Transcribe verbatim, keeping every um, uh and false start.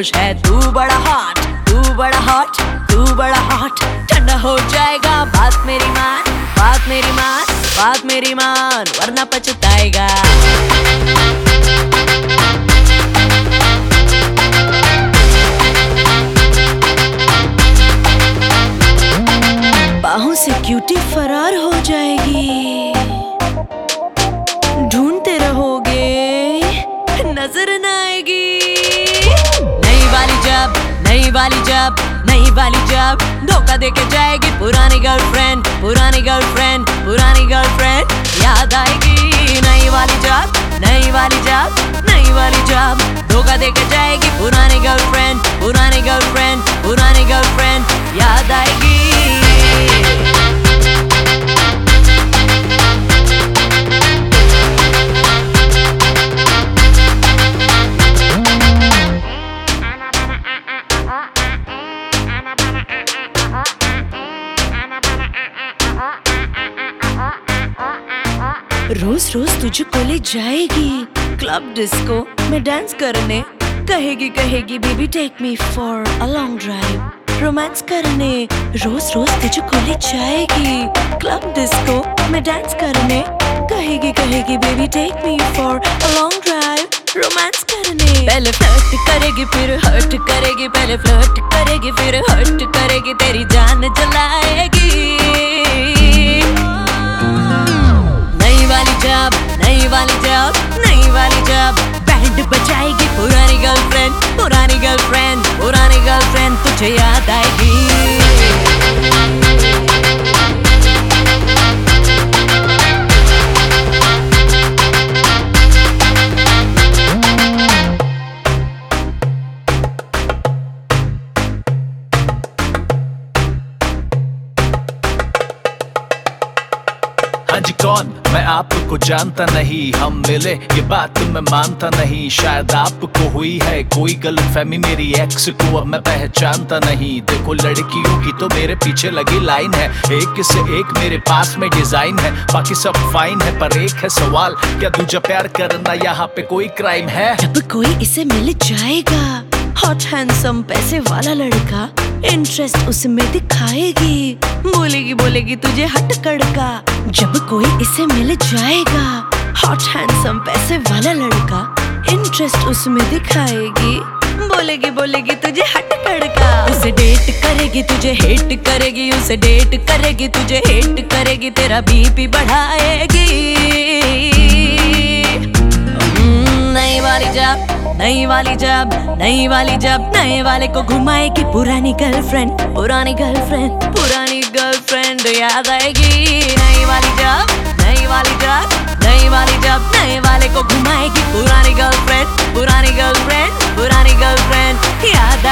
खुश है तू बड़ा हॉट, तू बड़ा हॉट, तू बड़ा हॉट। ठंडा हो जाएगा बात मेरी मान, बात मेरी मान, बात मेरी मान, वरना पछताएगा। बाहों से क्यूटी फरार हो जाएगी, ढूंढते रहोगे नजर न आएगी। नई वाली जब, नई वाली जब, नई वाली जब धोखा देके जाएगी पुरानी गर्लफ्रेंड, पुरानी गर्लफ्रेंड, पुरानी गर्लफ्रेंड याद आएगी। नई वाली जब, नई वाली जब, नई वाली जब धोखा देके जाएगी पुरानी गर्लफ्रेंड, पुरानी गर्लफ्रेंड, पुरानी गर्लफ्रेंड याद आएगी। रोज रोज तुझको ले जाएगी क्लब डिस्को में डांस करने, कहेगी कहेगी baby take me for a long drive romance करने। रोज रोज तुझको ले जाएगी क्लब डिस्को में डांस करने, कहेगी कहेगी baby take me for a long drive romance करने। पहले फ्लर्ट करेगी फिर हर्ट करेगी, पहले फ्लर्ट करेगी फिर हर्ट करेगी, तेरी जान जलाएगी। नई वाली जब, नई वाली जब, नई वाली जब बैंड बजाएगी पुरानी गर्लफ्रेंड, पुरानी गर्लफ्रेंड, पुरानी गर्लफ्रेंड तुझे याद आएगी। हाँ जी कौन, मैं आपको जानता नहीं, हम मिले ये बात मैं मानता नहीं। शायद आपको हुई है कोई गलतफहमी, मेरी एक्स को अब मैं पहचानता नहीं। देखो लड़कियों की तो मेरे पीछे लगी लाइन है, एक से एक मेरे पास में डिजाइन है, बाकी सब फाइन है। पर एक है सवाल, क्या दूजा प्यार करना यहाँ पे कोई क्राइम है? जब कोई इसे मिल जाएगा हॉट हैंडसम पैसे वाला लड़का, इंटरेस्ट उसमें दिखाएगी, बोलेगी बोलेगी तुझे हट कड़का। जब कोई इसे मिल जाएगा हॉट हैंडसम पैसे वाला लड़का, इंटरेस्ट उसमें दिखाएगी, बोलेगी बोलेगी तुझे हट कड़का। उसे डेट करेगी तुझे हेट करेगी, उसे डेट करेगी तुझे हेट करेगी, तेरा बीपी बढ़ाएगी। नई वाली जब, नई वाली जब, नई वाली जब नए वाले को घुमाएगी पुरानी गर्लफ्रेंड, पुरानी गर्लफ्रेंड, पुरानी गर्लफ्रेंड याद आएगी। नई वाली जब, नई वाली जब, नई वाली जब नए वाले को घुमाएगी पुरानी गर्लफ्रेंड, पुरानी गर्लफ्रेंड, पुरानी गर्लफ्रेंड याद